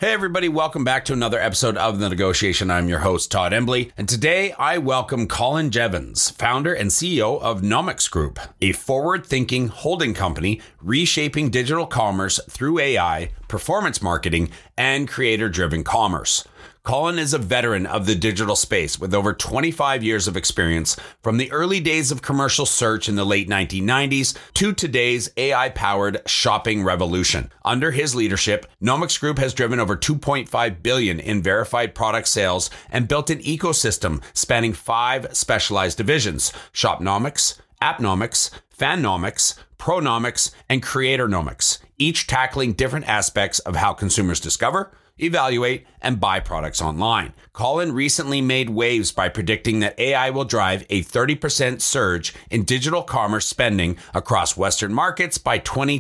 Hey everybody, welcome back to another episode of The Negotiation. I'm your host, Todd Embley, and today I welcome Colin Jevons, founder and CEO of Nomics Group, a forward-thinking holding company reshaping digital commerce through AI, performance marketing, and creator-driven commerce. Colin is a veteran of the digital space with over 25 years of experience from the early days of commercial search in the late 1990s to today's AI-powered shopping revolution. Under his leadership, Nomics Group has driven over $2.5 billion in verified product sales and built an ecosystem spanning 5 specialized divisions: Shopnomics, Appnomics, Fannomics, Pronomics, and Creatornomics, each tackling different aspects of how consumers discover, evaluate, and buy products online. Colin recently made waves by predicting that AI will drive a 30% surge in digital commerce spending across Western markets by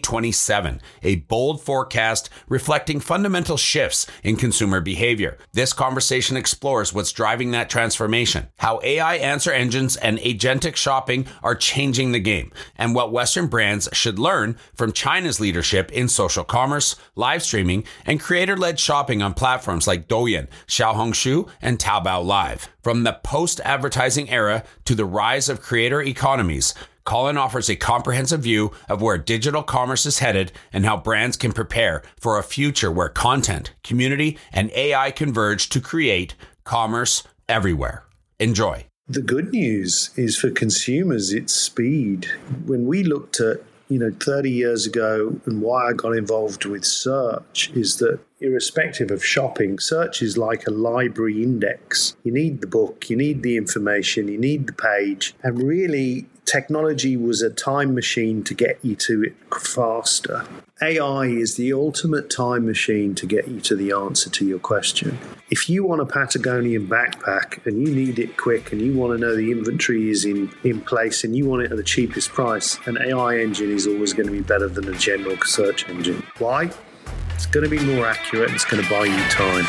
2027, a bold forecast reflecting fundamental shifts in consumer behavior. This conversation explores what's driving that transformation, how AI answer engines and agentic shopping are changing the game, and what Western brands should learn from China's leadership in social commerce, live streaming, and creator-led shopping on platforms like Douyin, Xiaohongshu, and Taobao Live. From the post-advertising era to the rise of creator economies, Colin offers a comprehensive view of where digital commerce is headed and how brands can prepare for a future where content, community, and AI converge to create commerce everywhere. Enjoy. The good news is for consumers, it's speed. When we looked at 30 years ago, and why I got involved with search is that irrespective of shopping, search is like a library index. You need the book, you need the information, you need the page. And really, technology was a time machine to get you to it faster. AI is the ultimate time machine to get you to the answer to your question. If you want a Patagonian backpack and you need it quick and you want to know the inventory is in place and you want it at the cheapest price, an AI engine is always going to be better than a general search engine. Why? It's going to be more accurate and it's going to buy you time.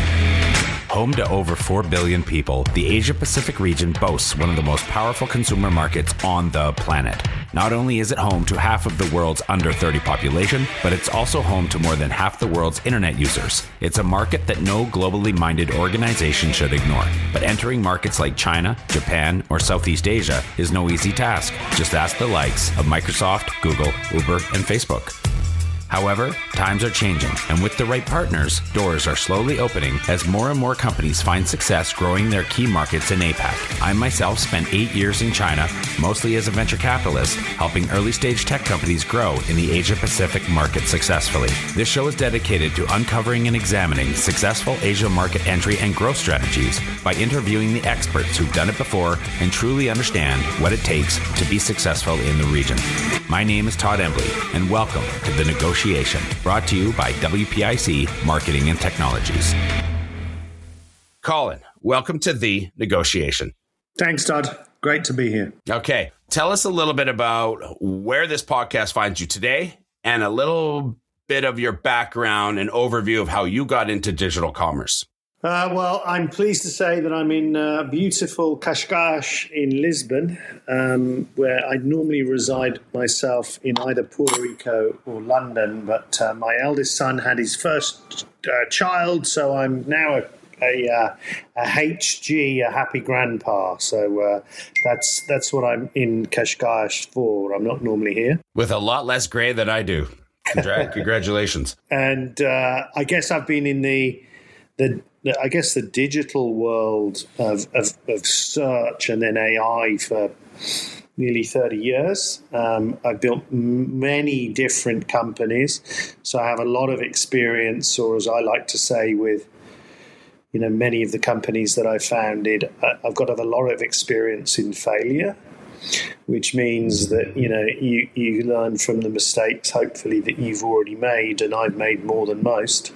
Home to over 4 billion people, the Asia-Pacific region boasts one of the most powerful consumer markets on the planet. Not only is it home to half of the world's under 30 population, but it's also home to more than half the world's internet users. It's a market that no globally minded organization should ignore. But entering markets like China, Japan, or Southeast Asia is no easy task. Just ask the likes of Microsoft, Google, Uber, and Facebook. However, times are changing, and with the right partners, doors are slowly opening as more and more companies find success growing their key markets in APAC. I myself spent 8 years in China, mostly as a venture capitalist, helping early-stage tech companies grow in the Asia-Pacific market successfully. This show is dedicated to uncovering and examining successful Asia market entry and growth strategies by interviewing the experts who've done it before and truly understand what it takes to be successful in the region. My name is Todd Embley, and welcome to The Negotiation, brought to you by WPIC Marketing and Technologies. Colin, welcome to The Negotiation. Thanks, Todd. Great to be here. Okay. Tell us a little bit about where this podcast finds you today and a little bit of your background and overview of how you got into digital commerce. Well, I'm pleased to say that I'm in beautiful Cascais in Lisbon, where I normally reside myself in either Puerto Rico or London. But my eldest son had his first child, so I'm now a HG, a happy grandpa. So that's what I'm in Cascais for. I'm not normally here. With a lot less gray than I do. Congratulations. And I guess I've been in the digital world of search and then AI for nearly 30 years. I've built many different companies, so I have a lot of experience, or as I like to say, with many of the companies that I founded, I've got a lot of experience in failure, which means that you learn from the mistakes, hopefully, that you've already made, and I've made more than most.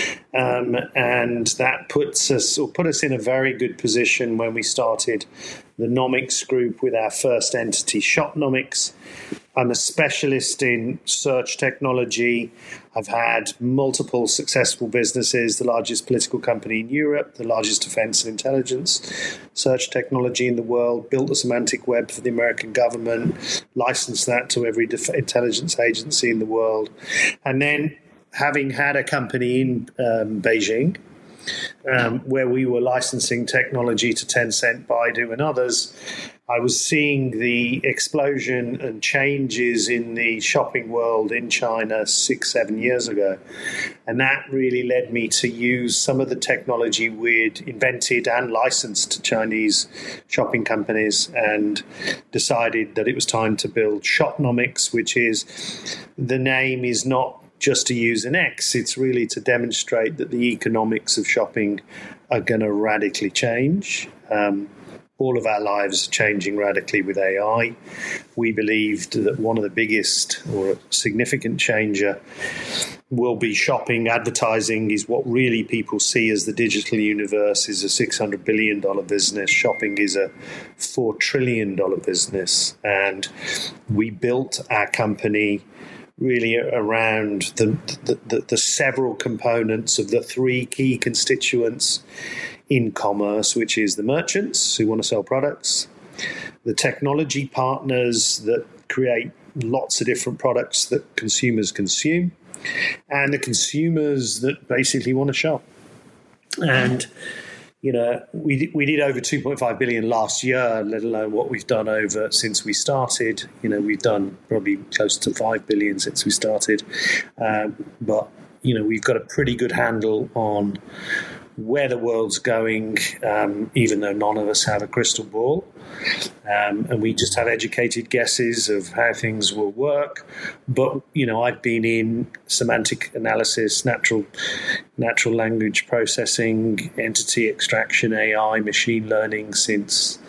And that put us in a very good position when we started the Nomics Group with our first entity, Shopnomics. I'm a specialist in search technology. I've had multiple successful businesses, the largest political company in Europe, the largest defense and intelligence search technology in the world, built the semantic web for the American government, licensed that to every intelligence agency in the world. And then having had a company in Beijing, where we were licensing technology to Tencent, Baidu, and others, I was seeing the explosion and changes in the shopping world in China 6-7 years ago. And that really led me to use some of the technology we'd invented and licensed to Chinese shopping companies, and decided that it was time to build Shopnomics, which is, the name is not just to use an X, it's really to demonstrate that the economics of shopping are going to radically change. All of our lives are changing radically with AI. We believed that one of the biggest or a significant changer will be shopping. Advertising is what really people see as the digital universe is a $600 billion business. Shopping is a $4 trillion business. And we built our company really around the several components of the three key constituents in commerce, which is the merchants who want to sell products, the technology partners that create lots of different products that consumers consume, and the consumers that basically want to shop. And we did over 2.5 billion last year, let alone what we've done over since we started. We've done probably close to 5 billion since we started. But we've got a pretty good handle on where the world's going, even though none of us have a crystal ball. And we just have educated guesses of how things will work. But, I've been in semantic analysis, natural language processing, entity extraction, AI, machine learning since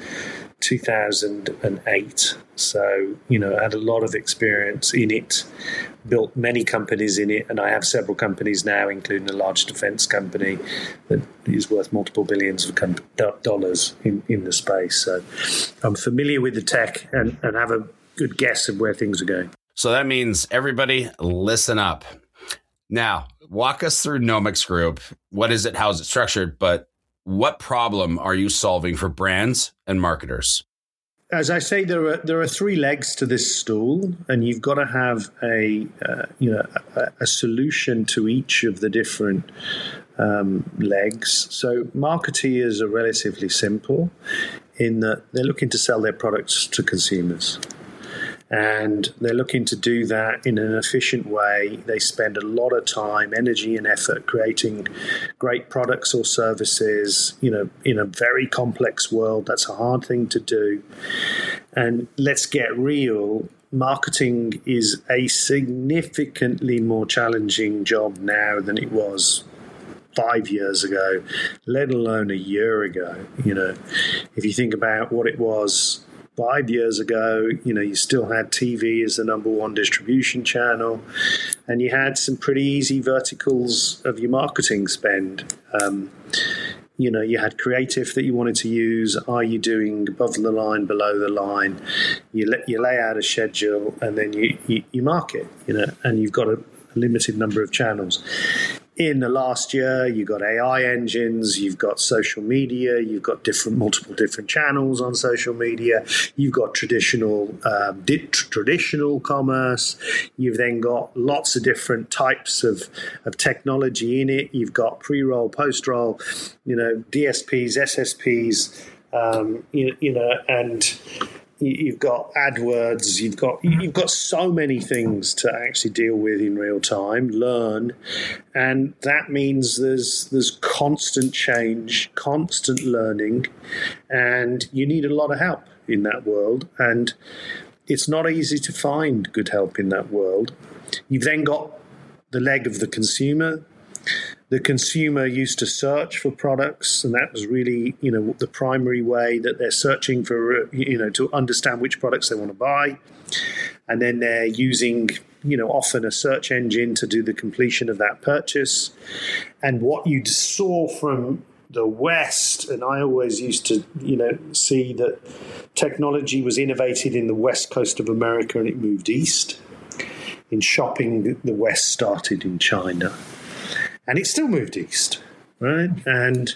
2008. So, I had a lot of experience in it, built many companies in it, and I have several companies now, including a large defense company that is worth multiple billions of dollars in the space. So I'm familiar with the tech and have a good guess of where things are going. So that means everybody listen up. Now, walk us through Nomics Group. What is it? How is it structured? But what problem are you solving for brands and marketers? As I say, there are three legs to this stool, and you've got to have a solution to each of the different legs. So marketeers are relatively simple in that they're looking to sell their products to consumers. And they're looking to do that in an efficient way. They spend a lot of time, energy, and effort creating great products or services, in a very complex world. That's a hard thing to do. And let's get real. Marketing is a significantly more challenging job now than it was 5 years ago, let alone a year ago. If you think about what it was 5 years ago, you still had TV as the number one distribution channel, and you had some pretty easy verticals of your marketing spend. You had creative that you wanted to use. Are you doing above the line, below the line? You lay out a schedule, and then you market, and you've got a limited number of channels. In the last year, you've got AI engines, you've got social media, you've got multiple different channels on social media, you've got traditional commerce, you've then got lots of different types of technology in it, you've got pre-roll, post-roll, DSPs, SSPs, and you've got AdWords, you've got so many things to actually deal with in real time, learn, and that means there's constant change, constant learning, and you need a lot of help in that world, and it's not easy to find good help in that world. You've then got the leg of the consumer. The consumer used to search for products, and that was really, the primary way that they're searching for, to understand which products they want to buy. And then they're using, often a search engine to do the completion of that purchase. And what you saw from the West, and I always used to, see that technology was innovated in the West Coast of America and it moved east. In shopping, the West started in China. And it still moved east, right? And,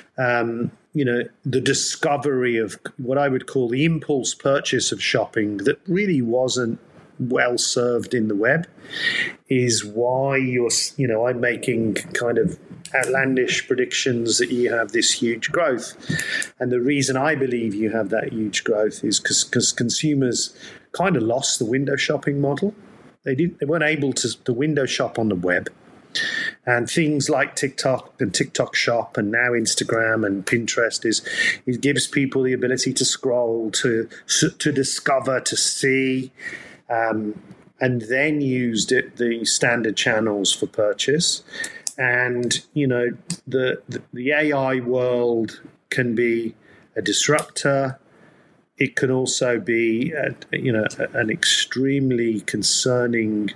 the discovery of what I would call the impulse purchase of shopping that really wasn't well served in the web, is why I'm making kind of outlandish predictions that you have this huge growth. And the reason I believe you have that huge growth is because consumers kind of lost the window shopping model. They weren't able to window shop on the web. And things like TikTok and TikTok Shop and now Instagram and Pinterest it gives people the ability to scroll, to discover, to see, and then use the standard channels for purchase. And the AI world can be a disruptor. It can also be an extremely concerning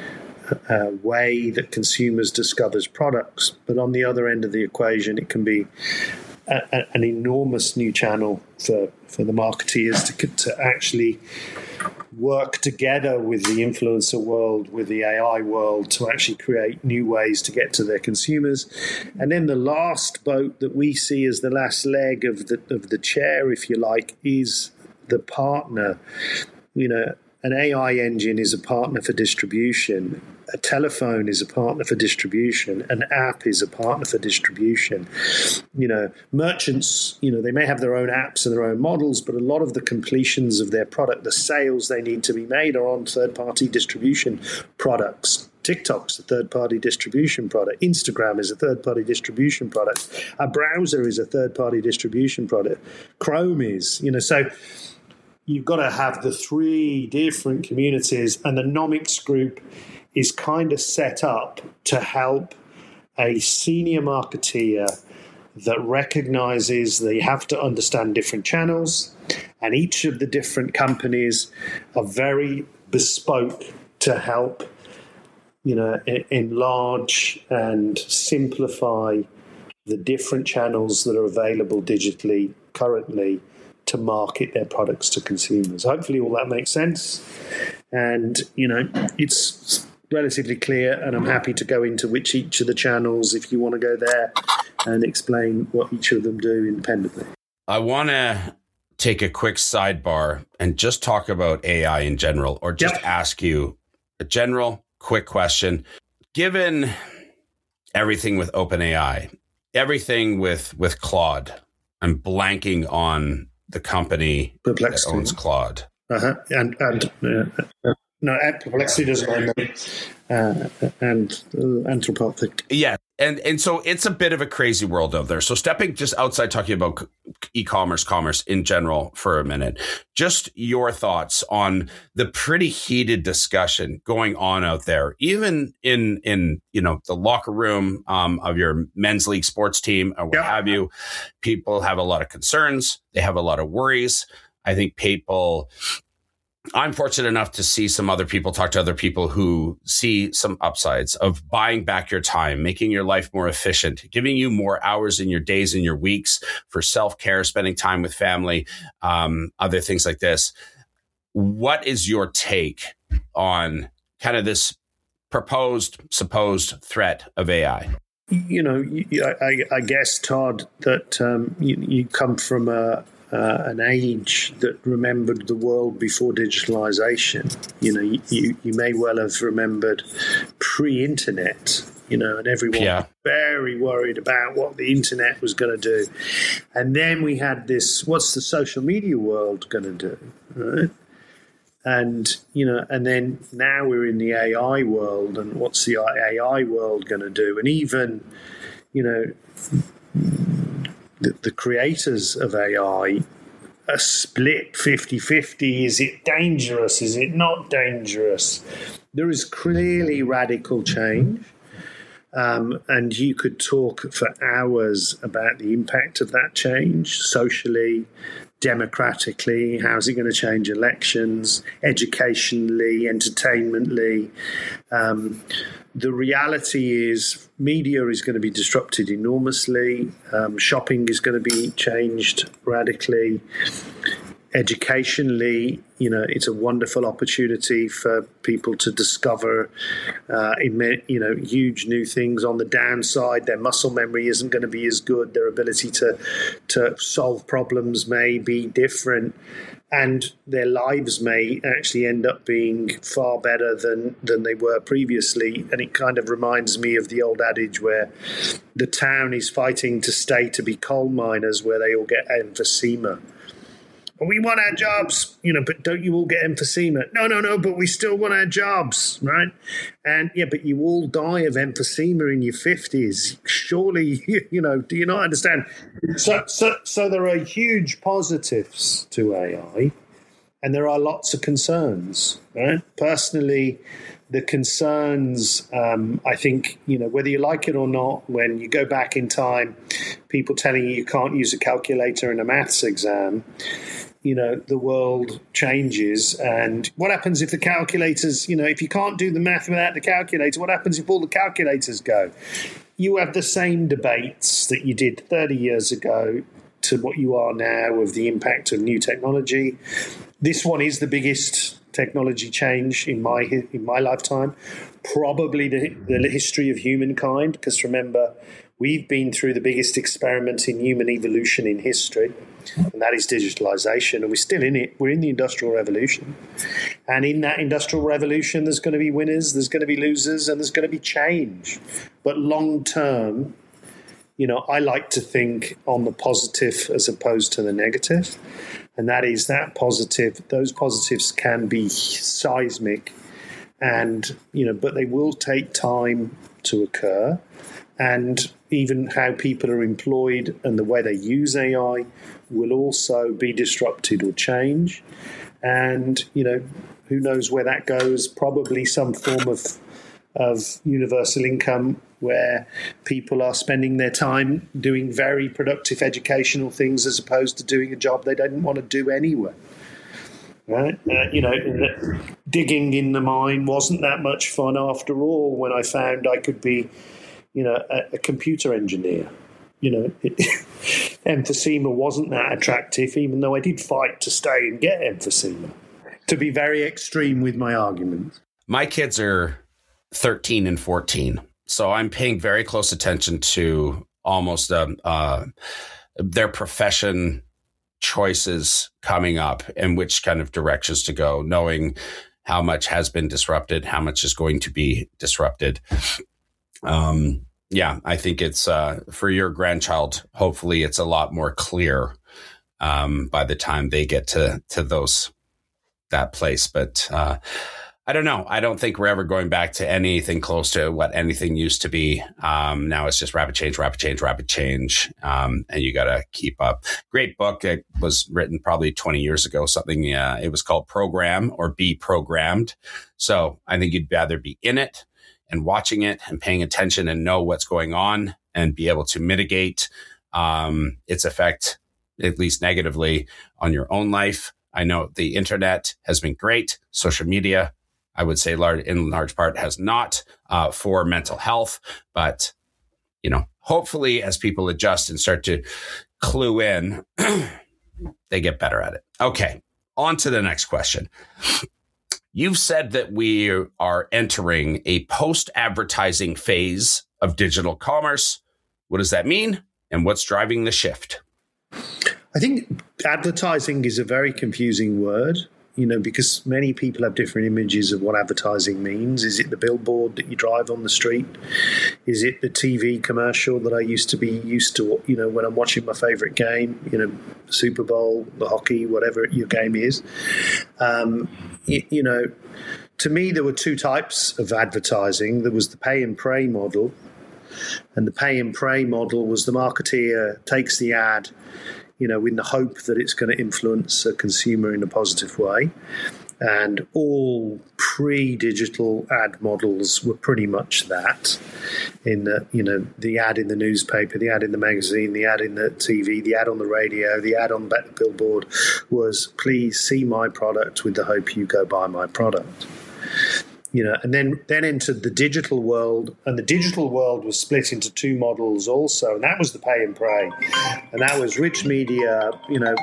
way that consumers discovers products. But on the other end of the equation, it can be an enormous new channel for the marketeers to actually work together with the influencer world, with the AI world, to actually create new ways to get to their consumers. And then the last boat that we see as the last leg of the chair, if you like, is the partner. An AI engine is a partner for distribution. A telephone is a partner for distribution. An app is a partner for distribution. Merchants, they may have their own apps and their own models, but a lot of the completions of their product, the sales they need to be made, are on third-party distribution products. TikTok's a third-party distribution product. Instagram is a third-party distribution product. A browser is a third-party distribution product. Chrome is, so you've got to have the three different communities, and the Nomics Group is kind of set up to help a senior marketeer that recognizes they have to understand different channels, and each of the different companies are very bespoke to help enlarge and simplify the different channels that are available digitally currently to market their products to consumers. Hopefully all that makes sense. And, it's relatively clear, and I'm happy to go into each of the channels if you want to go there and explain what each of them do independently. I want to take a quick sidebar and just talk about AI in general, or just ask you a general quick question. Given everything with OpenAI, everything with Claude, I'm blanking on the company Perplexity that owns Claude. No, Perplexity doesn't own them. And Anthropic. Yeah. And so it's a bit of a crazy world out there. So stepping just outside, talking about e-commerce, commerce in general for a minute, just your thoughts on the pretty heated discussion going on out there, even in the locker room of your men's league sports team or what have you. People have a lot of concerns. They have a lot of worries. I think I'm fortunate enough to see some other people, talk to other people who see some upsides of buying back your time, making your life more efficient, giving you more hours in your days and your weeks for self-care, spending time with family, other things like this. What is your take on kind of this supposed threat of AI? I guess, Todd, that you come from an age that remembered the world before digitalization. You may well have remembered pre-internet, and everyone was very worried about what the internet was going to do. And then we had this, what's the social media world going to do? Right? And, and then now we're in the AI world, and what's the AI world going to do? And even, the creators of AI are split 50-50. Is it dangerous? Is it not dangerous? There is clearly radical change. And you could talk for hours about the impact of that change socially, democratically. How's it going to change elections, educationally, entertainmentally? The reality is media is going to be disrupted enormously. Shopping is going to be changed radically. Educationally, it's a wonderful opportunity for people to discover, huge new things. On the downside, their muscle memory isn't going to be as good. Their ability to solve problems may be different. and their lives may actually end up being far better than they were previously. And it kind of reminds me of the old adage where the town is fighting to stay to be coal miners, where they all get emphysema. We want our jobs, but don't you all get emphysema? No, but we still want our jobs, right? And but you all die of emphysema in your 50s. Surely, do you not understand? So there are huge positives to AI, and there are lots of concerns, right? Personally, the concerns, I think, whether you like it or not, when you go back in time, people telling you can't use a calculator in a maths exam, the world changes. And what happens if the calculators, if you can't do the math without the calculator, what happens if all the calculators go? You have the same debates that you did 30 years ago to what you are now of the impact of new technology. This one is the biggest technology change in my lifetime, probably the history of humankind, because remember, we've been through the biggest experiment in human evolution in history, and that is digitalization, and we're still in it. We're in the Industrial Revolution. And in that Industrial Revolution, there's going to be winners, there's going to be losers, and there's going to be change. But long term, I like to think on the positive as opposed to the negative. And that is that positive, those positives can be seismic, and, but they will take time to occur. And even how people are employed and the way they use AI will also be disrupted or change. And, who knows where that goes? Probably some form of universal income where people are spending their time doing very productive educational things as opposed to doing a job they didn't want to do anyway. Right? Digging in the mine wasn't that much fun after all when I found I could be a computer engineer. Emphysema wasn't that attractive, even though I did fight to stay and get emphysema, to be very extreme with my arguments. My kids are 13 and 14, so I'm paying very close attention to almost their profession choices coming up and which kind of directions to go, knowing how much has been disrupted, how much is going to be disrupted. I think it's for your grandchild, hopefully it's a lot more clear by the time they get to that place. But I don't know. I don't think we're ever going back to anything close to what anything used to be. Now it's just rapid change. And you got to keep up. Great book. It was written probably 20 years ago, something. It was called Program or Be Programmed. So I think you'd rather be in it and watching it and paying attention and know what's going on and be able to mitigate its effect, at least negatively, on your own life. I know the internet has been great. Social media, I would say in large part has not for mental health. But, hopefully as people adjust and start to clue in, they get better at it. Okay, on to the next question. You've said that we are entering a post-advertising phase of digital commerce. What does that mean? And what's driving the shift? I think advertising is a very confusing word, because many people have different images of what advertising means. Is it the billboard that you drive on the street? Is it the TV commercial that I used to when I'm watching my favorite game, Super Bowl, the hockey, whatever your game is? To me, there were two types of advertising. There was the pay and pray model. And the pay and pray model was the marketeer takes the ad, in the hope that it's going to influence a consumer in a positive way. And all pre-digital ad models were pretty much that, in that, the ad in the newspaper, the ad in the magazine, the ad in the TV, the ad on the radio, the ad on the billboard was, please see my product with the hope you go buy my product. And then entered the digital world, and the digital world was split into two models also, and that was the pay and pray, and that was rich media,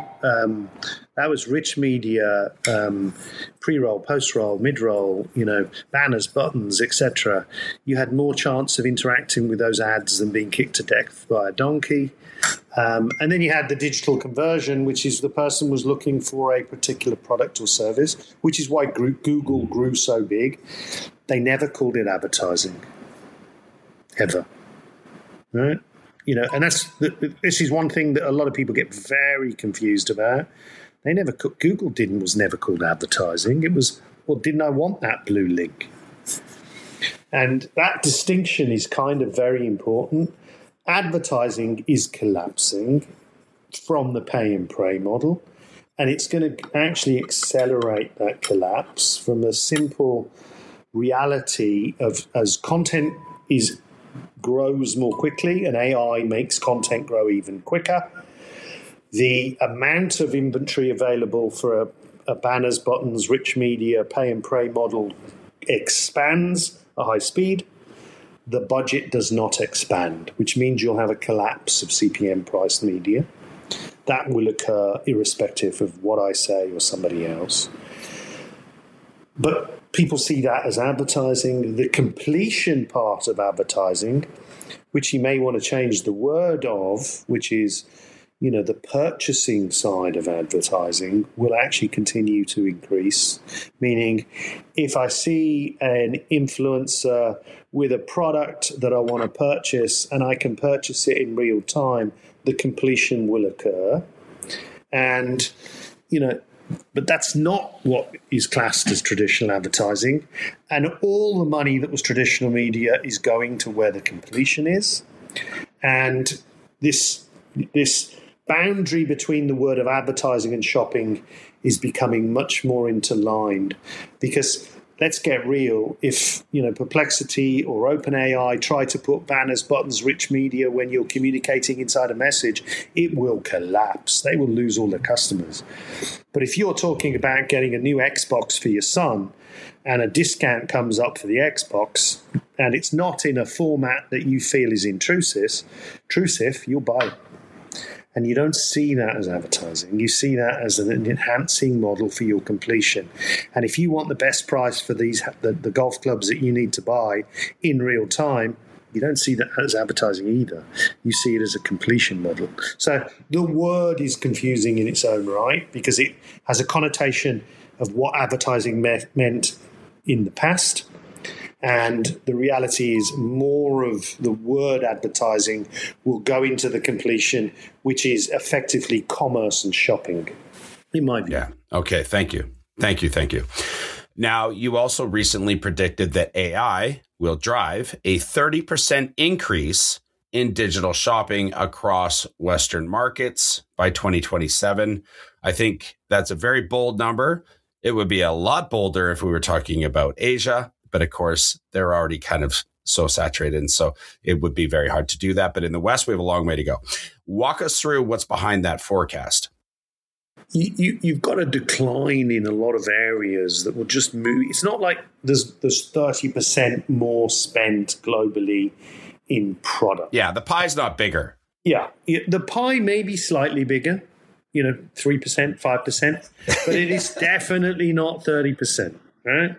pre-roll, post-roll, mid-roll, banners, buttons, etc. You had more chance of interacting with those ads than being kicked to death by a donkey. And then you had the digital conversion, which is the person was looking for a particular product or service, which is why Google grew so big. They never called it advertising, ever. Right? And this is one thing that a lot of people get very confused about. Google was never called advertising. It was, well, didn't I want that blue link? And that distinction is kind of very important. Advertising is collapsing from the pay and pray model, and it's going to actually accelerate that collapse from a simple reality of as content grows more quickly and AI makes content grow even quicker, the amount of inventory available for a banners, buttons, rich media, pay and pray model expands at high speed. The budget does not expand, which means you'll have a collapse of CPM priced media. That will occur irrespective of what I say or somebody else. But people see that as advertising. The completion part of advertising, which you may want to change the word of, which is, the purchasing side of advertising, will actually continue to increase. Meaning, if I see an influencer with a product that I want to purchase and I can purchase it in real time, the completion will occur. And, but that's not what is classed as traditional advertising. And all the money that was traditional media is going to where the completion is. And this boundary between the word of advertising and shopping is becoming much more interlined, because let's get real. If Perplexity or OpenAI try to put banners, buttons, rich media when you're communicating inside a message, it will collapse. They will lose all their customers. But if you're talking about getting a new Xbox for your son and a discount comes up for the Xbox and it's not in a format that you feel is intrusive, you'll buy it. And you don't see that as advertising. You see that as an enhancing model for your completion. And if you want the best price for the golf clubs that you need to buy in real time, you don't see that as advertising either. You see it as a completion model. So the word is confusing in its own right, because it has a connotation of what advertising meant in the past. And the reality is more of the word advertising will go into the completion, which is effectively commerce and shopping, in my view. Yeah. Okay. Thank you. Now, you also recently predicted that AI will drive a 30% increase in digital shopping across Western markets by 2027. I think that's a very bold number. It would be a lot bolder if we were talking about Asia. But of course, they're already kind of so saturated. And so it would be very hard to do that. But in the West, we have a long way to go. Walk us through what's behind that forecast. You've got a decline in a lot of areas that will just move. It's not like there's 30% more spent globally in product. Yeah, the pie's not bigger. Yeah, the pie may be slightly bigger, 3%, 5%, but it is definitely not 30%, right?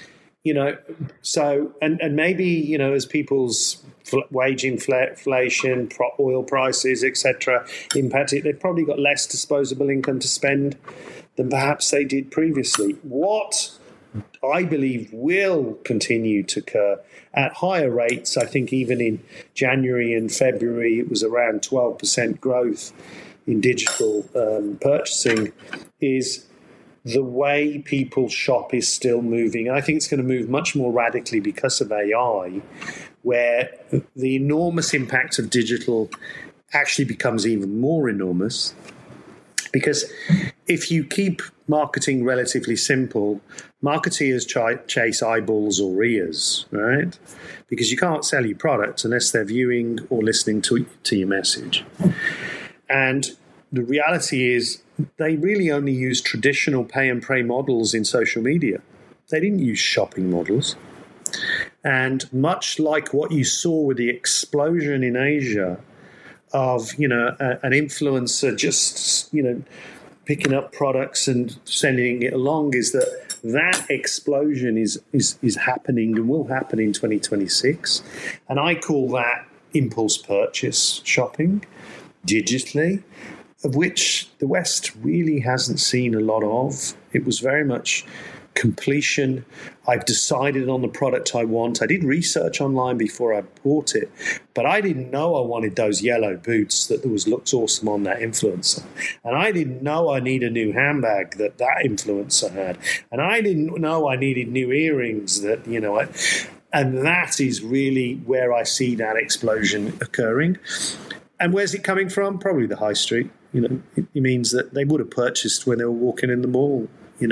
So, and maybe, as people's wage inflation, oil prices, etc., impact it, they've probably got less disposable income to spend than perhaps they did previously. What I believe will continue to occur at higher rates, I think even in January and February, it was around 12% growth in digital purchasing, is the way people shop is still moving. I think it's going to move much more radically because of AI, where the enormous impact of digital actually becomes even more enormous. Because if you keep marketing relatively simple, marketeers chase eyeballs or ears, right? Because you can't sell your product unless they're viewing or listening to your message. And the reality is they really only use traditional pay and pray models in social media. They didn't use shopping models. And much like what you saw with the explosion in Asia of, an influencer just, picking up products and sending it along, is that explosion is happening and will happen in 2026. And I call that impulse purchase shopping. digitally, of which the West really hasn't seen a lot of. It was very much completion. I've decided on the product I want. I did research online before I bought it, but I didn't know I wanted those yellow boots that looks awesome on that influencer. And I didn't know I need a new handbag that influencer had. And I didn't know I needed new earrings that, and that is really where I see that explosion occurring. And where's it coming from? Probably the high street. It means that they would have purchased when they were walking in the mall.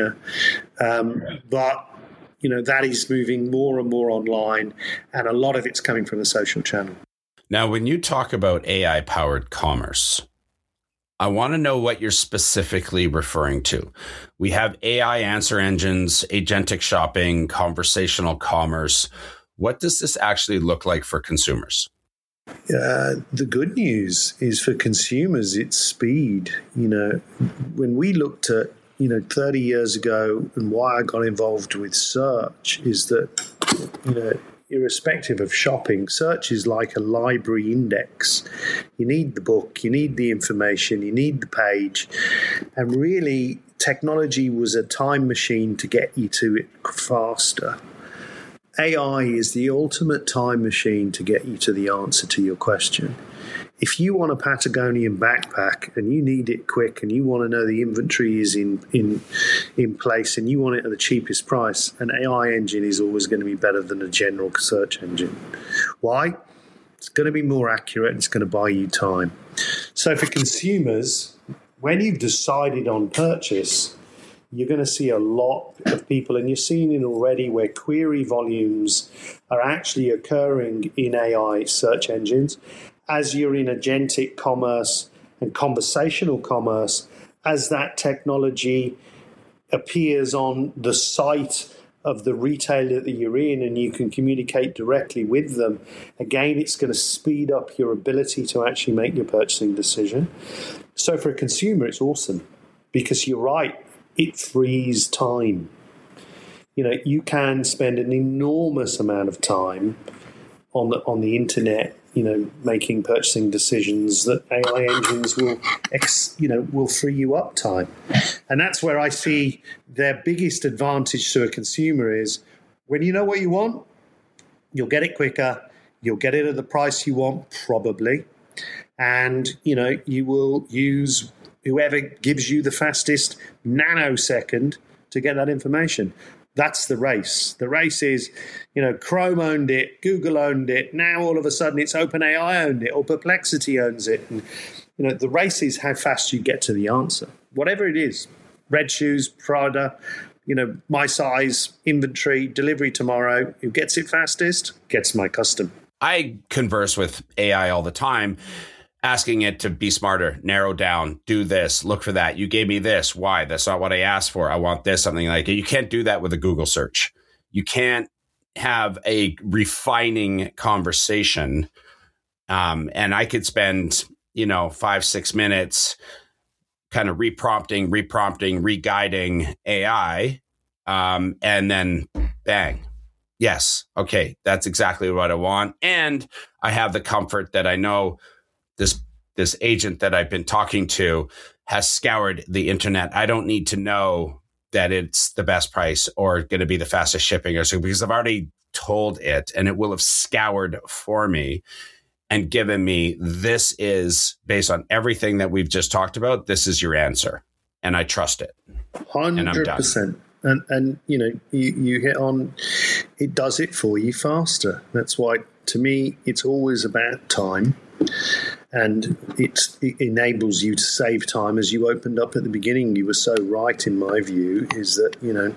But that is moving more and more online, and a lot of it's coming from the social channel. Now, when you talk about AI-powered commerce, I want to know what you're specifically referring to. We have AI answer engines, agentic shopping, conversational commerce. What does this actually look like for consumers? The good news is for consumers, it's speed. When we looked at 30 years ago, and why I got involved with search is that, irrespective of shopping, search is like a library index. You need the book, you need the information, you need the page. And really, technology was a time machine to get you to it faster. AI is the ultimate time machine to get you to the answer to your question. If you want a Patagonian backpack and you need it quick and you want to know the inventory is in place and you want it at the cheapest price, an AI engine is always going to be better than a general search engine. Why? It's going to be more accurate and it's going to buy you time. So for consumers, when you've decided on purchase, you're going to see a lot of people, and you're seeing it already, where query volumes are actually occurring in AI search engines. As you're in agentic commerce and conversational commerce, as that technology appears on the site of the retailer that you're in and you can communicate directly with them, again, it's going to speed up your ability to actually make your purchasing decision. So for a consumer, it's awesome because you're right, it frees time. You can spend an enormous amount of time on the internet, making purchasing decisions that AI engines will free you up time. And that's where I see their biggest advantage to a consumer is when you know what you want, you'll get it quicker, you'll get it at the price you want, probably. And, you will use whoever gives you the fastest nanosecond to get that information. That's the race. The race is, Chrome owned it, Google owned it. Now all of a sudden it's OpenAI owned it or Perplexity owns it. And, the race is how fast you get to the answer. Whatever it is, red shoes, Prada, my size, inventory, delivery tomorrow. Who gets it fastest gets my custom. I converse with AI all the time, asking it to be smarter, narrow down, do this, look for that. You gave me this. Why? That's not what I asked for. I want this, something like it. You can't do that with a Google search. You can't have a refining conversation. And I could spend, 5-6 minutes kind of reprompting, re-guiding AI. And then bang. Yes. Okay. That's exactly what I want. And I have the comfort that I know this agent that I've been talking to has scoured the internet. I don't need to know that it's the best price or going to be the fastest shipping or so, because I've already told it and it will have scoured for me and given me, this is based on everything that we've just talked about. This is your answer. And I trust it. 100%. And you hit on, it does it for you faster. That's why, to me, it's always about time. And it enables you to save time. As you opened up at the beginning, you were so right, in my view, is that,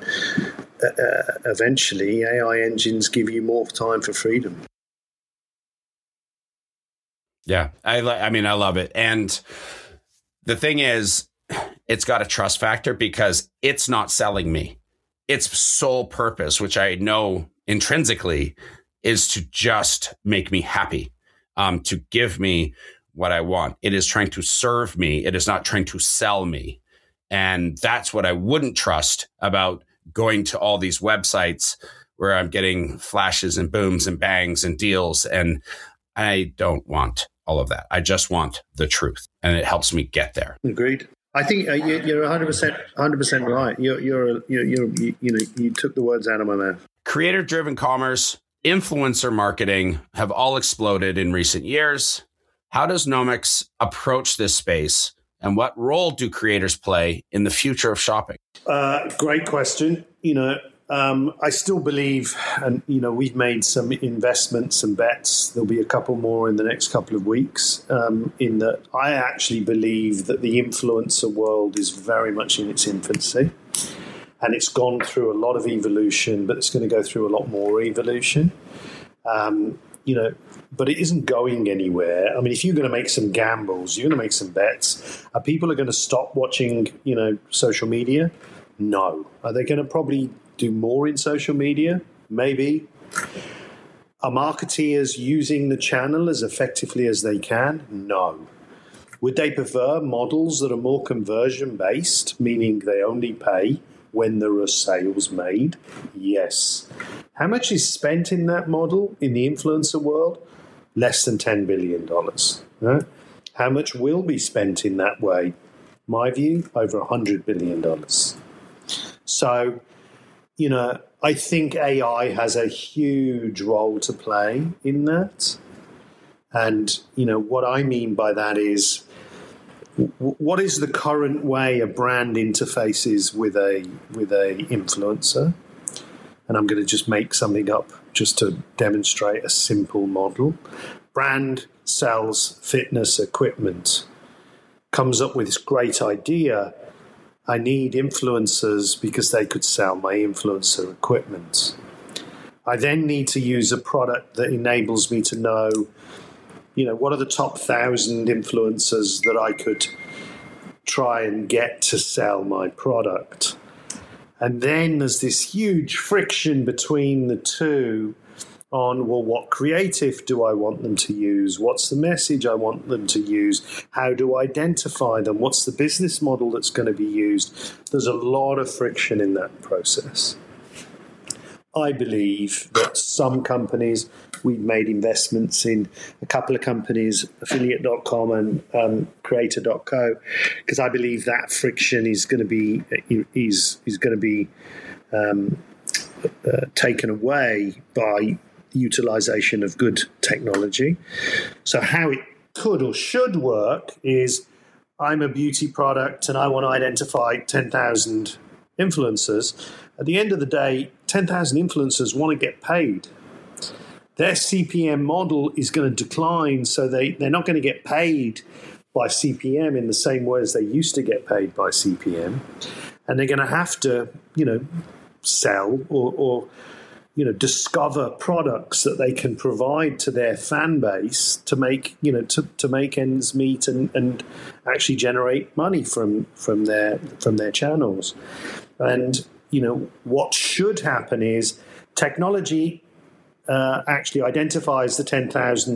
eventually AI engines give you more time for freedom. Yeah, I love it. And the thing is, it's got a trust factor because it's not selling me. Its sole purpose, which I know intrinsically, is to just make me happy, to give me what I want. It is trying to serve me. It is not trying to sell me. And that's what I wouldn't trust about going to all these websites where I'm getting flashes and booms and bangs and deals. And I don't want all of that. I just want the truth, and it helps me get there. Agreed. I think you're 100% right. You took the words out of my mouth. Creator-driven commerce, influencer marketing have all exploded in recent years. How does Nomics approach this space, and what role do creators play in the future of shopping? Great question. I still believe, and we've made some investments and bets. There'll be a couple more in the next couple of weeks. In that, I actually believe that the influencer world is very much in its infancy, and it's gone through a lot of evolution, but it's going to go through a lot more evolution. But it isn't going anywhere. I mean, if you're going to make some gambles, you're going to make some bets. Are people going to stop watching, social media? No. Are they going to probably do more in social media? Maybe. Are marketeers using the channel as effectively as they can? No. Would they prefer models that are more conversion-based, meaning they only pay when there are sales made? Yes. How much is spent in that model in the influencer world? Less than $10 billion. Right? How much will be spent in that way? My view, over $100 billion. So, I think AI has a huge role to play in that. And, what I mean by that is, what is the current way a brand interfaces with a influencer? And I'm going to just make something up just to demonstrate a simple model. Brand sells fitness equipment, comes up with this great idea. I need influencers because they could sell my influencer equipment. I then need to use a product that enables me to know, what are the top 1,000 influencers that I could try and get to sell my product. And then there's this huge friction between the two on, what creative do I want them to use? What's the message I want them to use? How do I identify them? What's the business model that's going to be used? There's a lot of friction in that process. I believe that some companies, we've made investments in a couple of companies, affiliate.com and creator.co, because I believe that friction is going to be taken away by utilization of good technology. So how it could or should work is, I'm a beauty product and I want to identify 10,000 influencers. At the end of the day, 10,000 influencers want to get paid. Their CPM model is going to decline, so they're not going to get paid by CPM in the same way as they used to get paid by CPM. And they're going to have to, sell or discover products that they can provide to their fan base to make, to make ends meet and actually generate money from their channels. And, what should happen is technology actually identifies the 10,000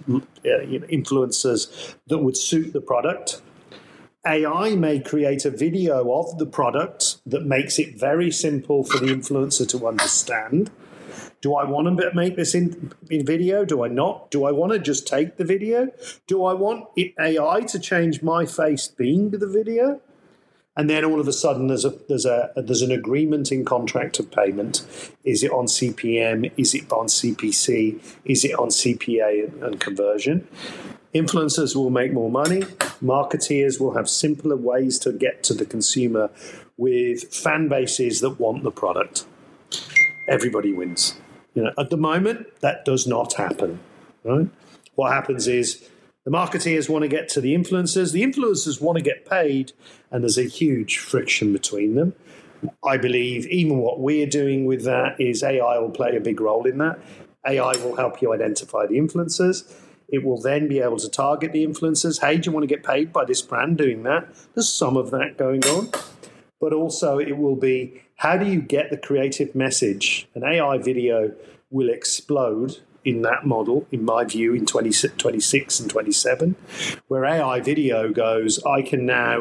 influencers that would suit the product. AI may create a video of the product that makes it very simple for the influencer to understand. Do I want to make this in video? Do I not? Do I want to just take the video? Do I want AI to change my face being the video? And then all of a sudden, there's an agreement in contract of payment. Is it on CPM? Is it on CPC? Is it on CPA and conversion? Influencers will make more money. Marketeers will have simpler ways to get to the consumer with fan bases that want the product. Everybody wins. At the moment, that does not happen. Right? What happens is, the marketeers want to get to the influencers want to get paid, and there's a huge friction between them. I believe even what we're doing with that is AI will play a big role in that. AI will help you identify the influencers. It will then be able to target the influencers. Hey, do you want to get paid by this brand doing that? There's some of that going on. But also it will be, how do you get the creative message? An AI video will explode in that model, in my view, in 26 and 27, where AI video goes, I can now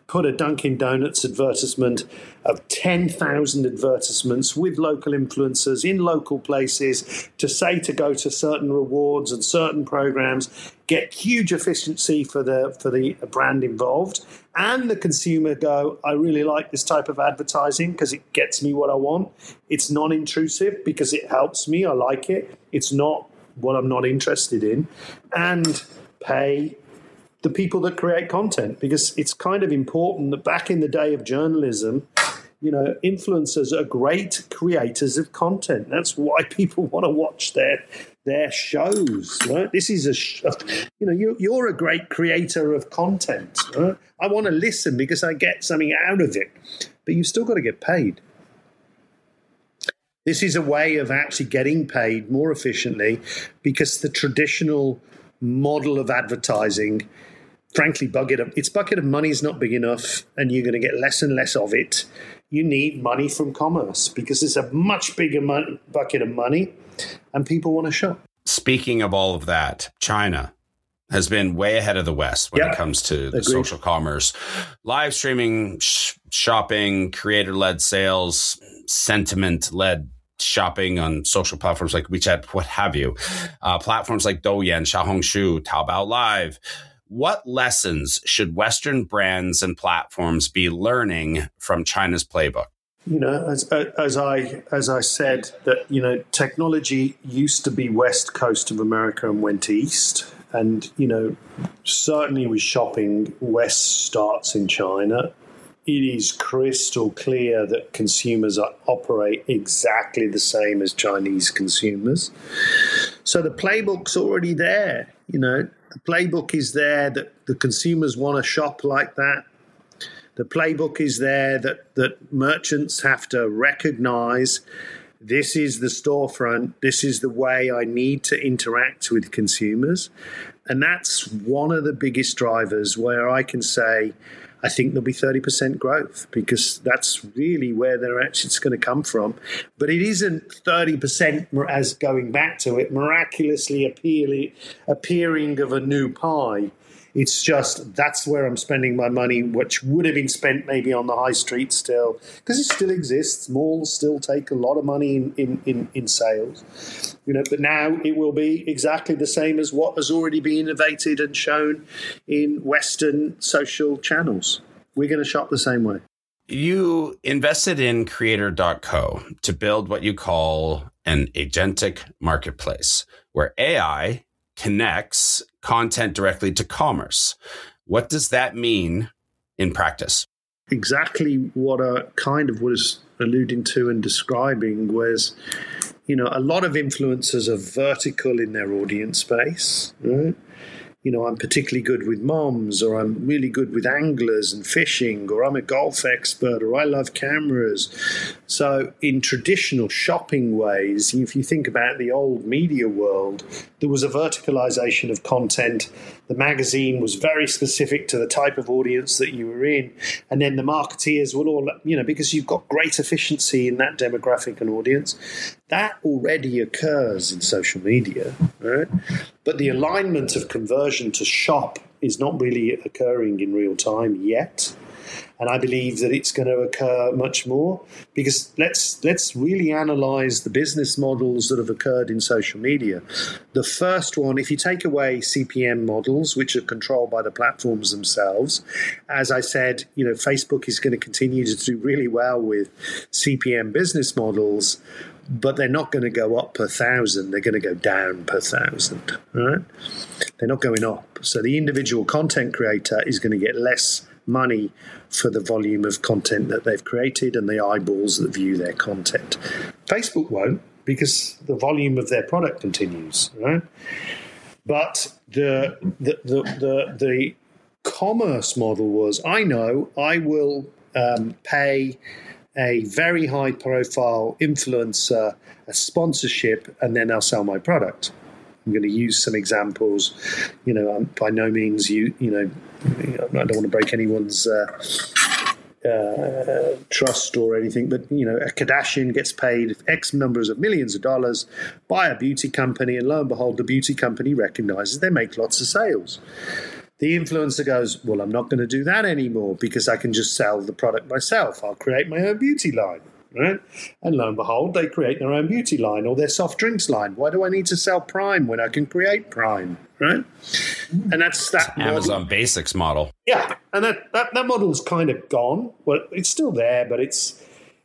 put a Dunkin' Donuts advertisement of 10,000 advertisements with local influencers in local places to go to certain rewards and certain programs, get huge efficiency for the brand involved, and the consumer go, I really like this type of advertising because it gets me what I want. It's non-intrusive because it helps me. I like it. It's not what I'm not interested in. And pay the people that create content, because it's kind of important that back in the day of journalism, influencers are great creators of content. That's why people want to watch their shows. Right? This is you're a great creator of content. Right? I want to listen because I get something out of it, but you've still got to get paid. This is a way of actually getting paid more efficiently, because the traditional model of advertising, frankly, bucket of money is not big enough, and you're going to get less and less of it. You need money from commerce because it's a much bigger bucket of money, and people want to shop. Speaking of all of that, China has been way ahead of the West when it comes to the social commerce, live streaming, shopping, creator-led sales, sentiment-led shopping on social platforms like WeChat, what have you. Platforms like Douyin, Xiaohongshu, Taobao Live. What lessons should Western brands and platforms be learning from China's playbook? As I said, that technology used to be west coast of America and went east, and certainly with shopping, west starts in China. It is crystal clear that consumers operate exactly the same as Chinese consumers. So the playbook's already there. The playbook is there that the consumers want to shop like that. The playbook is there that merchants have to recognize this is the storefront, this is the way I need to interact with consumers. And that's one of the biggest drivers where I can say, I think there'll be 30% growth, because that's really where it's going to come from. But it isn't 30%, as going back to it, miraculously appearing of a new pie. It's just that's where I'm spending my money, which would have been spent maybe on the high street still, because it still exists. Malls still take a lot of money in sales, but now it will be exactly the same as what has already been innovated and shown in Western social channels. We're going to shop the same way. You invested in Creator.co to build what you call an agentic marketplace, where AI connects content directly to commerce. What does that mean in practice? Exactly what I kind of was alluding to and describing was, a lot of influencers are vertical in their audience space, right? I'm particularly good with moms, or I'm really good with anglers and fishing, or I'm a golf expert, or I love cameras. So in traditional shopping ways, if you think about the old media world, there was a verticalization of content. The magazine was very specific to the type of audience that you were in. And then the marketeers would all, because you've got great efficiency in that demographic and audience. That already occurs in social media, right? But the alignment of conversion to shop is not really occurring in real time yet. And I believe that it's going to occur much more, because let's really analyze the business models that have occurred in social media. The first one, if you take away CPM models, which are controlled by the platforms themselves, as I said, Facebook is going to continue to do really well with CPM business models, but they're not going to go up per 1,000. They're going to go down per 1,000, right? They're not going up. So the individual content creator is going to get less money for the volume of content that they've created and the eyeballs that view their content. Facebook won't, because the volume of their product continues, right? But the commerce model was, I know I will pay a very high-profile influencer a sponsorship, and then I'll sell my product. I'm going to use some examples. By no means, I don't want to break anyone's trust or anything, but a Kardashian gets paid X numbers of millions of dollars by a beauty company, and lo and behold, the beauty company recognizes they make lots of sales. The influencer goes, well, I'm not going to do that anymore because I can just sell the product myself. I'll create my own beauty line, right? And lo and behold, they create their own beauty line or their soft drinks line. Why do I need to sell Prime when I can create Prime, right? And that's that Amazon Basics model. Yeah, and that model's kind of gone. Well, it's still there, but it's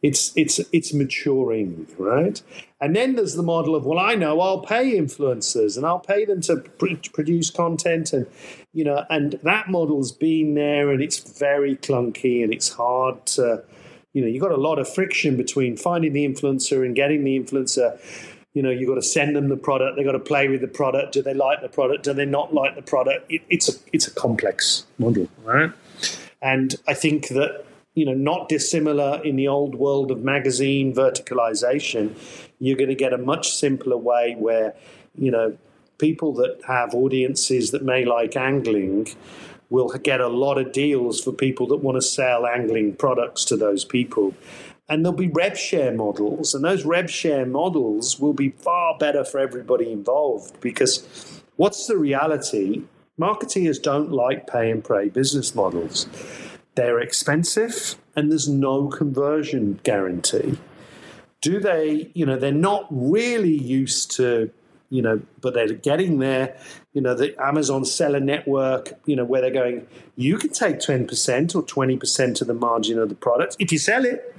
maturing, right? And then there's the model of, well, I know I'll pay influencers and I'll pay them to produce content, and and that model's been there, and it's very clunky and it's hard to, you've got a lot of friction between finding the influencer and getting the influencer. You've got to send them the product. They've got to play with the product. Do they like the product? Do they not like the product? It's a complex model, right? And I think that, not dissimilar in the old world of magazine verticalization, you're going to get a much simpler way where, people that have audiences that may like angling will get a lot of deals for people that want to sell angling products to those people. And there'll be rev share models, and those rev share models will be far better for everybody involved, because what's the reality? Marketeers don't like pay and pray business models. They're expensive and there's no conversion guarantee. Do they, they're not really used to, but they're getting there, the Amazon seller network, where they're going, you can take 10% or 20% of the margin of the product if you sell it.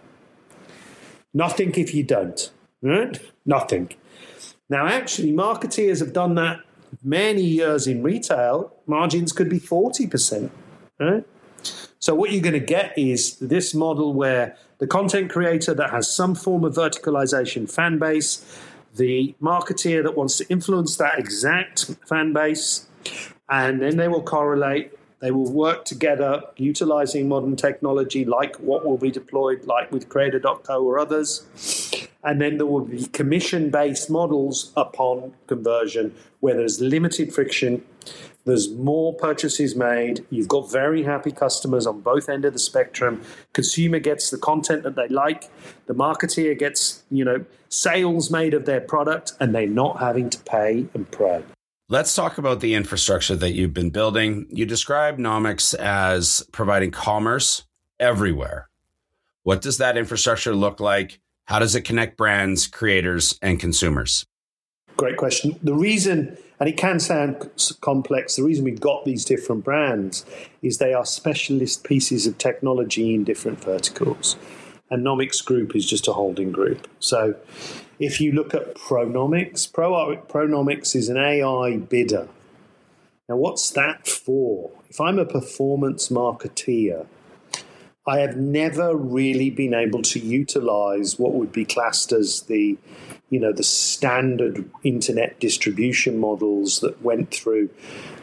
Nothing if you don't, right? Nothing. Now, actually, marketeers have done that many years in retail. Margins could be 40%, right? So what you're going to get is this model where the content creator that has some form of verticalization fan base, the marketeer that wants to influence that exact fan base, and then they will correlate. They will work together utilizing modern technology like what will be deployed like with Creator.co or others. And then there will be commission-based models upon conversion where there's limited friction, there's more purchases made, you've got very happy customers on both ends of the spectrum, consumer gets the content that they like, the marketeer gets, sales made of their product, and they're not having to pay and pray. Let's talk about the infrastructure that you've been building. You describe Nomics as providing commerce everywhere. What does that infrastructure look like? How does it connect brands, creators, and consumers? Great question. The reason, and it can sound complex, the reason we've got these different brands is they are specialist pieces of technology in different verticals. And Nomics Group is just a holding group. So if you look at Pronomics, Pronomics is an AI bidder. Now, what's that for? If I'm a performance marketeer, I have never really been able to utilize what would be classed as the standard internet distribution models that went through,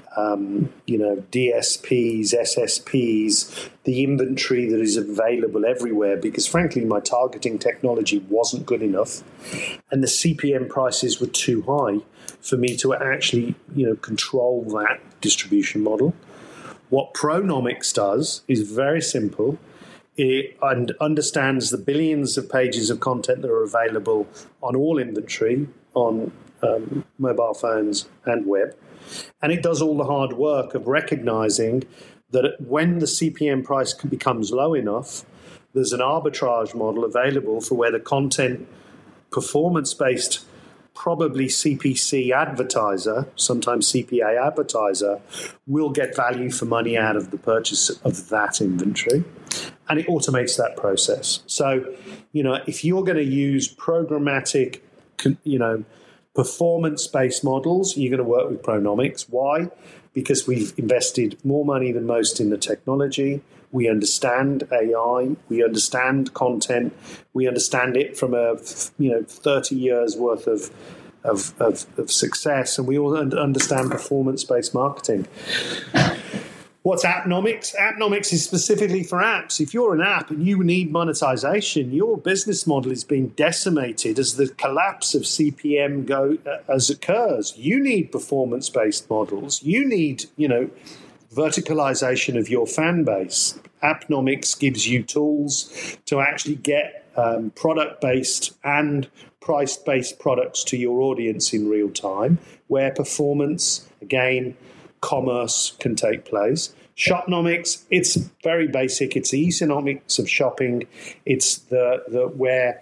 DSPs, SSPs, the inventory that is available everywhere, because frankly, my targeting technology wasn't good enough and the CPM prices were too high for me to actually, control that distribution model. What Pronomics does is very simple. It understands the billions of pages of content that are available on all inventory on mobile phones and web. And it does all the hard work of recognizing that when the CPM price becomes low enough, there's an arbitrage model available for where the content performance-based, probably CPC advertiser, sometimes CPA advertiser, will get value for money out of the purchase of that inventory. And it automates that process. So, if you're going to use programmatic, performance-based models, you're going to work with Pronomics. Why? Because we've invested more money than most in the technology. We understand AI. We understand content. We understand it from 30 years worth of success, and we all understand performance-based marketing. What's AppNomics? AppNomics is specifically for apps. If you're an app and you need monetization, your business model is being decimated as the collapse of CPM occurs. You need performance-based models. You need, verticalization of your fan base. AppNomics gives you tools to actually get product-based and price-based products to your audience in real time, where performance, again, commerce can take place. Shopnomics, it's very basic. It's the economics of shopping. It's the where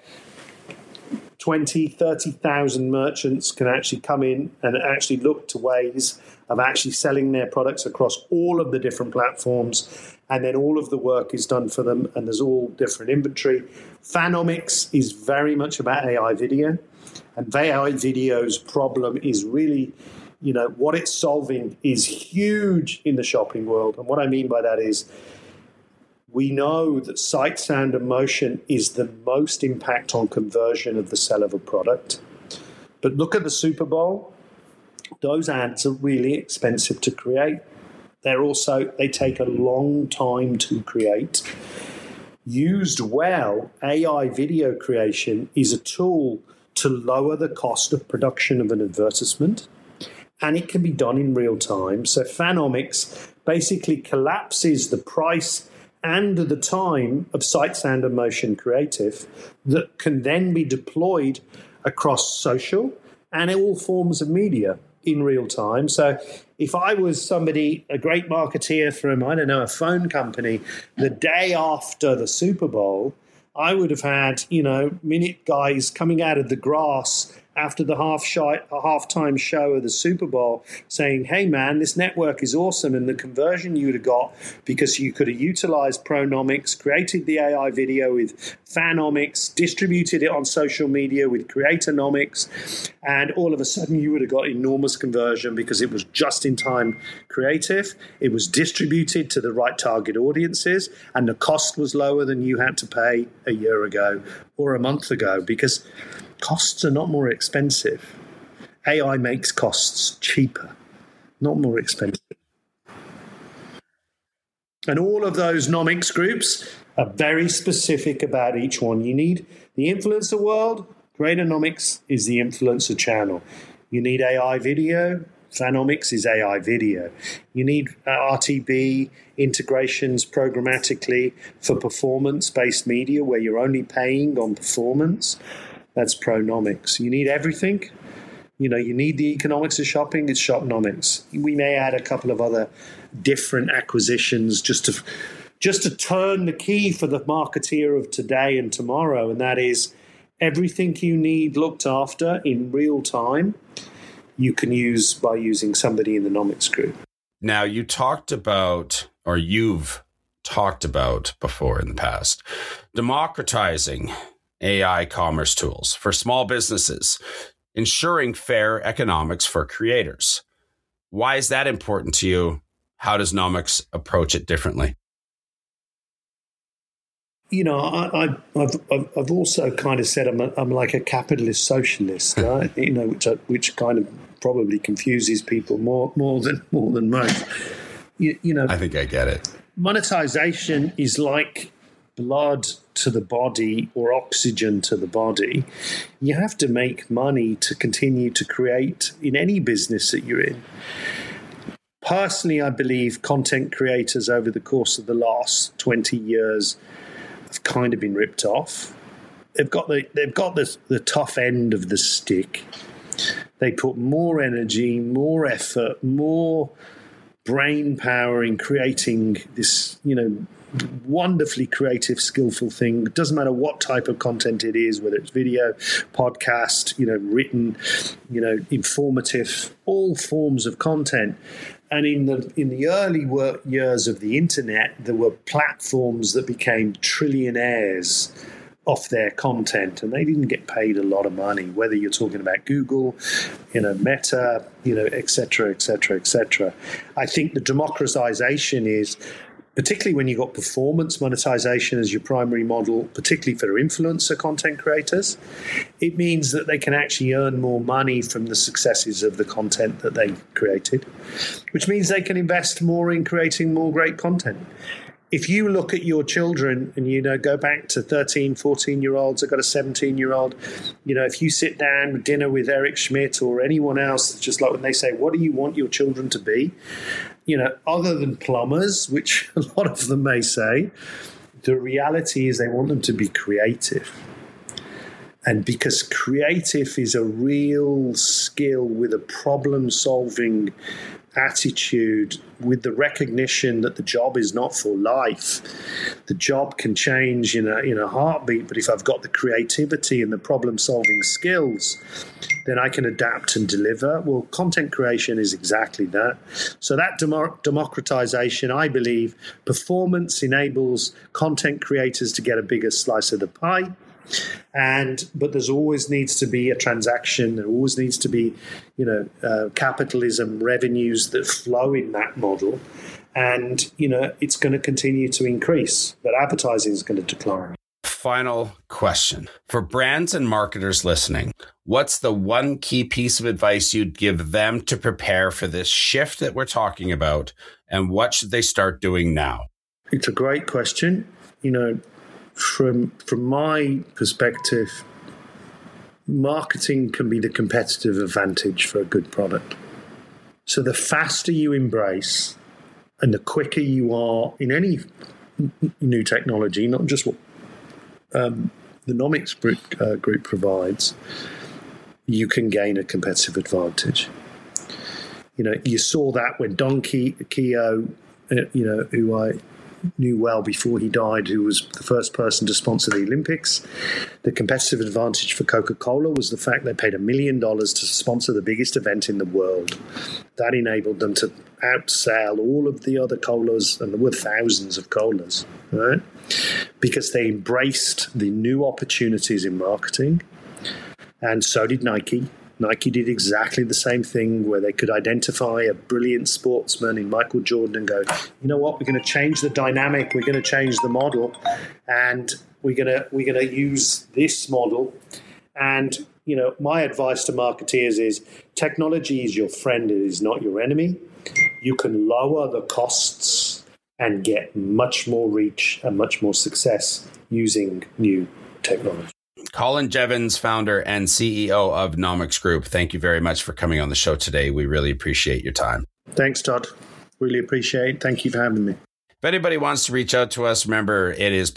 20, 30,000 merchants can actually come in and actually look to ways of actually selling their products across all of the different platforms. And then all of the work is done for them, and there's all different inventory. Fanomics is very much about AI video. And AI video's problem is really, what it's solving is huge in the shopping world. And what I mean by that is we know that sight, sound, and motion is the most impact on conversion of the sale of a product. But look at the Super Bowl. Those ads are really expensive to create. They take a long time to create. Used well, AI video creation is a tool to lower the cost of production of an advertisement, and it can be done in real time. So Fanomics basically collapses the price and the time of sight, sound, and motion creative that can then be deployed across social and all forms of media in real time. So if I was somebody, a great marketeer from, a phone company, the day after the Super Bowl, I would have had, minute guys coming out of the grass after the halftime show of the Super Bowl saying, hey, man, this network is awesome. And the conversion you would have got because you could have utilized Pronomics, created the AI video with Fanomics, distributed it on social media with Creatonomics, and all of a sudden you would have got enormous conversion because it was just-in-time creative. It was distributed to the right target audiences, and the cost was lower than you had to pay a year ago or a month ago because costs are not more expensive. AI makes costs cheaper, not more expensive. And all of those nomics groups are very specific about each one. You need the influencer world. Creatonomics is the influencer channel. You need AI video. Fanomics is AI video. You need RTB integrations programmatically for performance-based media where you're only paying on performance. That's Pronomics. You need everything. You need the economics of shopping. It's Shopnomics. We may add a couple of other different acquisitions just to turn the key for the marketeer of today and tomorrow, and that is everything you need looked after in real time you can use by using somebody in the Nomics group. Now, you've talked about before in the past, democratizing AI commerce tools for small businesses, ensuring fair economics for creators. Why is that important to you? How does Nomics approach it differently? I've also kind of said I'm like a capitalist socialist, right? Which kind of probably confuses people more than most. I think I get it. Monetization is like blood to the body or oxygen to the body. You have to make money to continue to create in any business that you're in. Personally, I believe content creators over the course of the last 20 years have kind of been ripped off. They've got the tough end of the stick. They put more energy, more effort, more brain power in creating this, wonderfully creative, skillful thing. It doesn't matter what type of content it is, whether it's video, podcast, written, informative, all forms of content. And in the early years of the internet, there were platforms that became trillionaires off their content, and they didn't get paid a lot of money, whether you're talking about Google, Meta, et cetera, et cetera, et cetera. I think the democratization is, particularly when you've got performance monetization as your primary model, particularly for influencer content creators, it means that they can actually earn more money from the successes of the content that they created, which means they can invest more in creating more great content. If you look at your children and, go back to 13, 14-year-olds, I've got a 17-year-old, if you sit down with dinner with Eric Schmidt or anyone else, just like when they say, what do you want your children to be? Other than plumbers, which a lot of them may say, the reality is they want them to be creative. And because creative is a real skill with a problem-solving attitude, with the recognition that the job is not for life. The job can change in a heartbeat, but if I've got the creativity and the problem-solving skills, then I can adapt and deliver. Well, content creation is exactly that. So that democratization, I believe, performance enables content creators to get a bigger slice of the pie. But there's always needs to be a transaction. There always needs to be, capitalism, revenues that flow in that model. And, it's going to continue to increase, but advertising is going to decline. Final question. For brands and marketers listening, what's the one key piece of advice you'd give them to prepare for this shift that we're talking about? And what should they start doing now? It's a great question. From my perspective, marketing can be the competitive advantage for a good product. So the faster you embrace and the quicker you are in any new technology, not just what the Nomics group provides, you can gain a competitive advantage. You saw that when Don Keough, who I knew well before he died, who was the first person to sponsor the Olympics. The competitive advantage for Coca-Cola was the fact they paid $1 million to sponsor the biggest event in the world. That enabled them to outsell all of the other colas, and there were thousands of colas, right? Because they embraced the new opportunities in marketing, and so did Nike. Nike did exactly the same thing, where they could identify a brilliant sportsman in Michael Jordan and go, you know what, we're going to change the dynamic, we're going to change the model, and we're going to use this model. And, my advice to marketeers is technology is your friend, it is not your enemy. You can lower the costs and get much more reach and much more success using new technology. Colin Jevons, founder and CEO of Nomics Group, thank you very much for coming on the show today. We really appreciate your time. Thanks, Todd. Really appreciate it. Thank you for having me. If anybody wants to reach out to us, remember, it is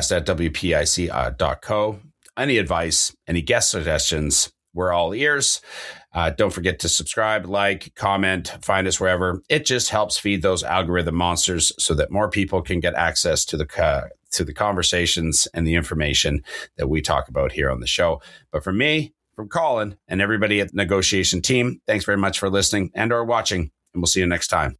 podcast@wpic.co. Any advice, any guest suggestions, we're all ears. Don't forget to subscribe, like, comment, find us wherever. It just helps feed those algorithm monsters so that more people can get access to the conversations and the information that we talk about here on the show. But from me, from Colin, and everybody at the Negotiation team, thanks very much for listening and or watching, and we'll see you next time.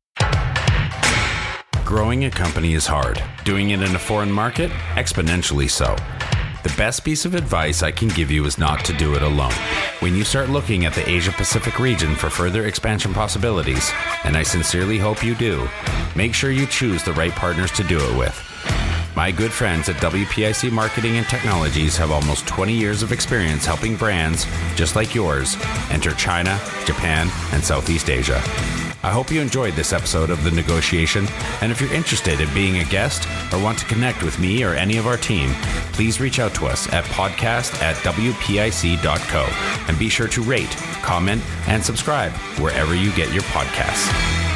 Growing a company is hard. Doing it in a foreign market, exponentially so. The best piece of advice I can give you is not to do it alone. When you start looking at the Asia Pacific region for further expansion possibilities, and I sincerely hope you do, make sure you choose the right partners to do it with. My good friends at WPIC Marketing and Technologies have almost 20 years of experience helping brands, just like yours, enter China, Japan, and Southeast Asia. I hope you enjoyed this episode of The Negotiation, and if you're interested in being a guest or want to connect with me or any of our team, please reach out to us at podcast@wpic.co, and be sure to rate, comment, and subscribe wherever you get your podcasts.